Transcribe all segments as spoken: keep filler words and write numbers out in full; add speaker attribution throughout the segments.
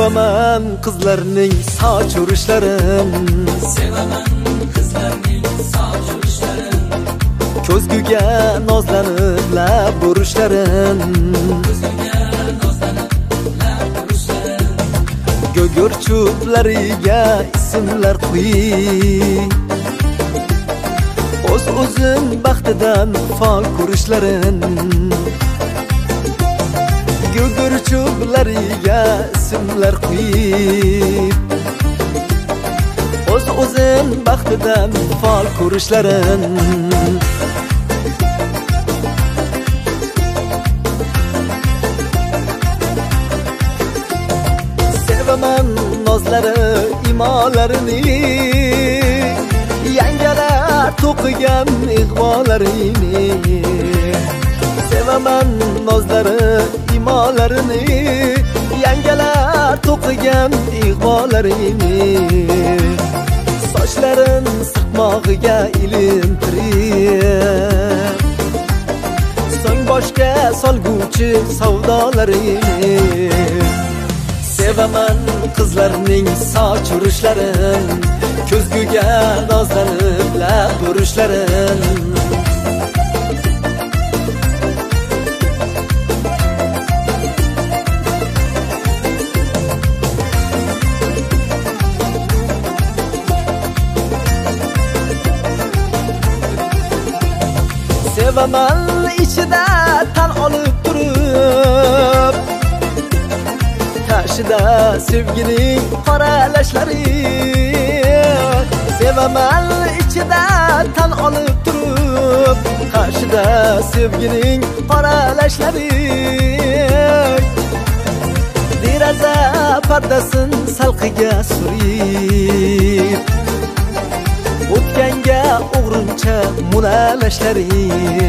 Speaker 1: Sevaman qizlarning soch urishlarin,
Speaker 2: sevaman qizlarning soch urishlarin,
Speaker 1: ko'zguga nozlanib lab urishlarin,
Speaker 2: ko'zguga nozlanib lab urishlarin,
Speaker 1: gugurchuplariga ismlar qo'yib, o'z o'zin baxtidan fol ko'rishlarin, gugurchuplariga ismlar qo'yib, o'z o'zin baxtidan fol ko'rishlarin. Sevaman nozlari imolarini, yangalar to'qigan ig'volarini. Sevaman nozlari imolarini, yangalar to'qigan ig'volarini. Sochlarin sirtmog'iga ilintirib, so'ng boshga solguvchi savdolarini. Sevaman qizlarning soch urishlarin, ko'zguga nozlanib lab urishlarin. Sevaman ichida tan olib turib, tashida sevgining qoralashlari. Sevaman ichida tan olib turib, tashida sevgining qoralashlari. Deraza pardasin salqiga surib, o'tganga o'g'rincha munalashlari.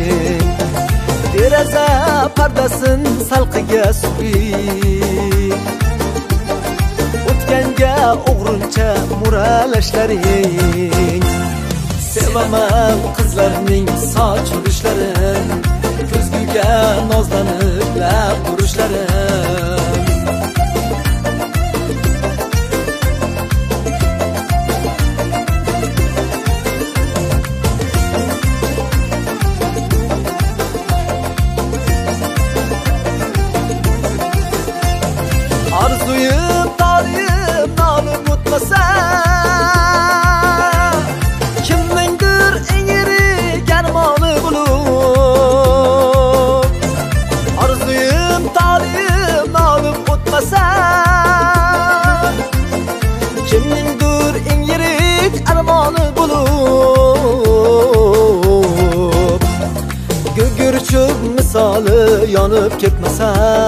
Speaker 1: Deraza pardasin salqiga surib, o'tganga o'g'rincha muralashlaring. Sevaman qizlarning soch urishlarin, ko'zguga nozlanib lab urishlarin. Arzuyim talim nolib o'tmasa, kimningdir eng yirik armoni bo'lib. Arzuyim talim nolib o'tmasa, kimningdir eng yirik armoni bo'lib. Gugurchuk misoli yonib ketmasa,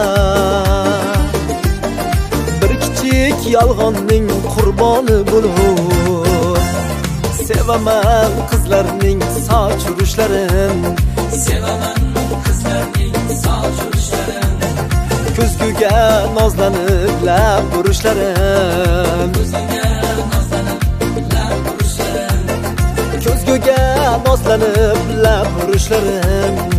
Speaker 1: yolg'onning qurboni bo'lib. Sevaman qizlarning soch urishlarin,
Speaker 2: sevaman qizlarning soch urishlarin,
Speaker 1: ko'zguga nozlanib lab urishlarin,
Speaker 2: ko'zguga nozlanib lab urishlarin,
Speaker 1: ko'zguga nozlanib lab urishlarin.